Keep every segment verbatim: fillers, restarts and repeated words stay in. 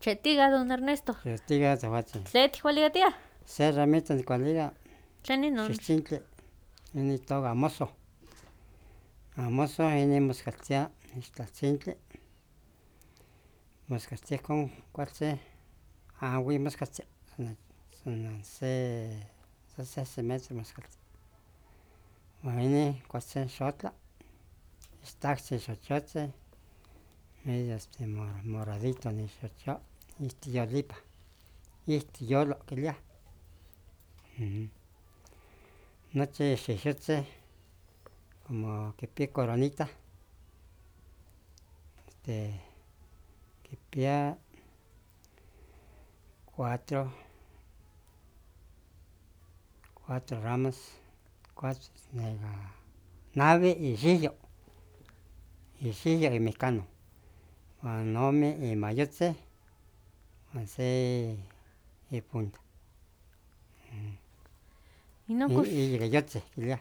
Chetiga, don Ernesto. Chetiga, zahuatzin. Tleti hualigatia. Se ramita nicualiga. Tleni non. Xixtintli. Ini toga amoso. Amoso ini moscaltia ixtlatzintli. Moscaltia con cualce. Ahui moscaltia. San se se se metro moscaltia. Ini cualce xotla. Ixtactzi xochotzi. Medio este moradito ni xocho. Ixtiyolipa. Ixtiyolo quilia. Nochi xixotzi como quipia coronita. Este quipia cuatro cuatro ramas. Cuatro nega navi y xillo. Y xillo y mecano. Uan ome y mayotze. Uan se y punta. Ino Y yegayotze quilia.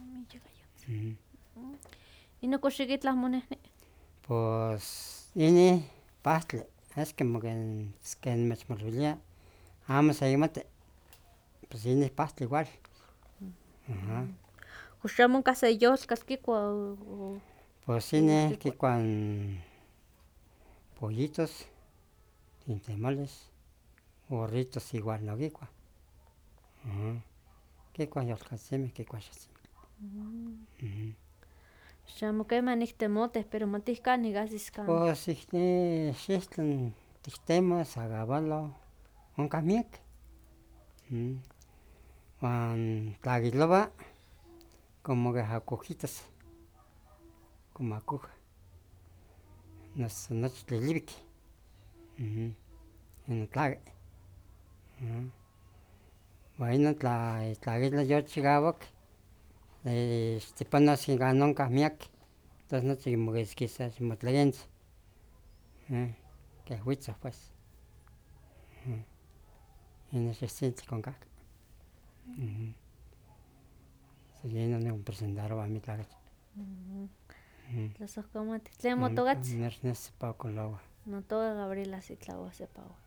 Ino coxiquitlah monehni. Pues ini pahtli. Es como que ken mechmolvilia amo seyimati. Pues ini pahtli igual. Ajá. Kox amo onkah se yolkatl kikua o Pues ini kikuan pollitos, tintemoles, burritos igual no kikuah. Ajá. Kikuah yolkatzimeh kikuah xatzintli. Xamo kema niktemoteh pero matih kanih ahsis kan. Pues ikni xihtli tihtemos agavalo onkah miek. Uan tlakilowa como keh akujitas, como akuja. Noso nochi tliliwik. Ino tlaki. Uan ino tla tlakilo yochikawak ixtipanos kan onkah miak, tos nochi kinmokiskisas motlakentzin. Keh witzoh pues. Ino xihtzintli konkahki. San yenon nikonpresentarowa amitlah okachi. Tlasohkamati. ¿Tlen motokatzin? Ernesto Paco Lowa. Notoka Gabriela Sitlahua Sepahua.